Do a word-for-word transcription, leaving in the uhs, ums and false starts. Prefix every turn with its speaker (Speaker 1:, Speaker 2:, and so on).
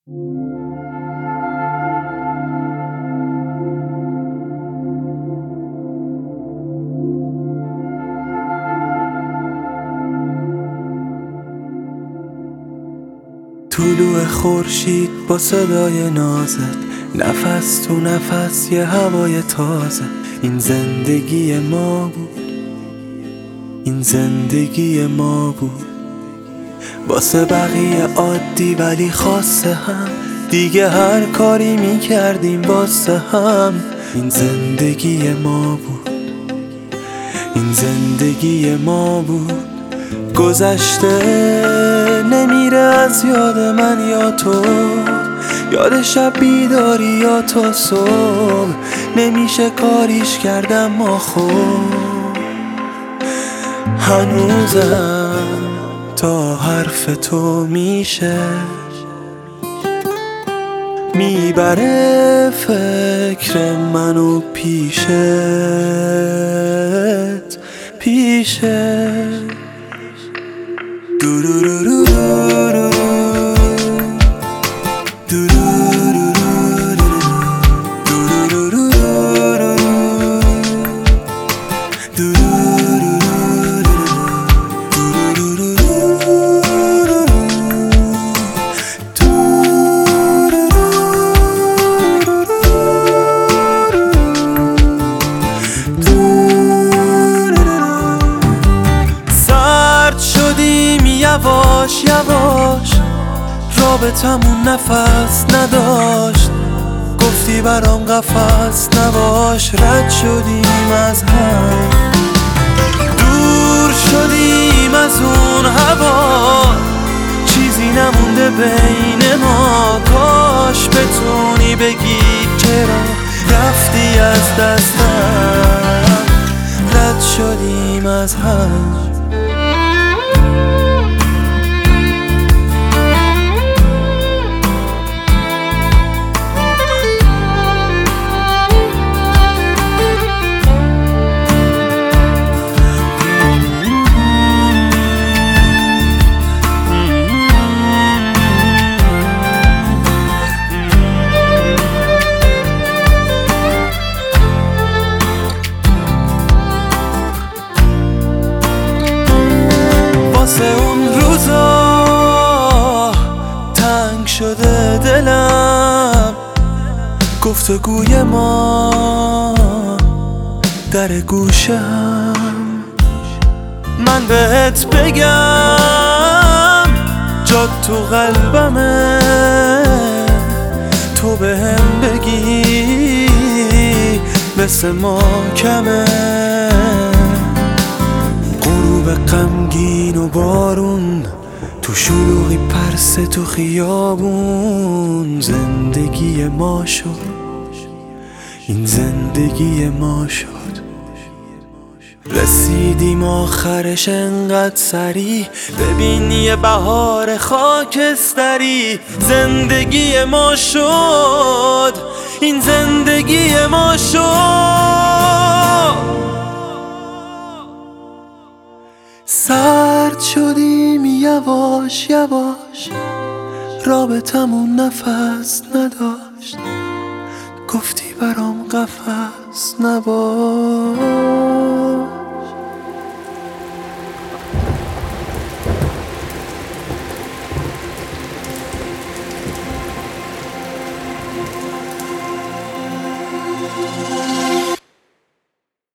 Speaker 1: طلوع خورشید با صدای نازت، نفس تو نفس یه هوای تازه. این زندگی ما بود، این زندگی ما بود. واسه بقیه عادی ولی خاصه هم، دیگه هر کاری میکردیم واسه هم. این زندگی ما بود، این زندگی ما بود. گذشته نمیره از یاد من یا تو، یاد شب بیداری یا تا صبح. نمیشه کاریش کردم ما خوب. هنوزم تا حرف تو میشه میبره فکر منو پیشت پیشت. دورورورورورو یواش یواش رابطمون نفس نداشت. گفتی برام قفس نباش. رد شدیم از هم، دور شدیم از اون هوا. چیزی نمونده بین ما. کاش بتونی بگی چرا رفتی از دستم. رد شدیم از هم. واسه اون روزا تنگ شده دلم. گفتگوی ما در گوشم. من بهت بگم جات تو قلبمه. تو بهم بگی مثل ما کمه. غروب غمگین و بارون تو شلوغی پرسه تو خیابون. زندگی ما شد، این زندگی ما شد. رسیدیم آخرش انقدر سریع. ببین یه بهار خاکستری. زندگی ما شد، این زندگی ما شد. سرد شدیم یواش یواش رابطمون نفس نداشت. گفتی برام قفس نباش.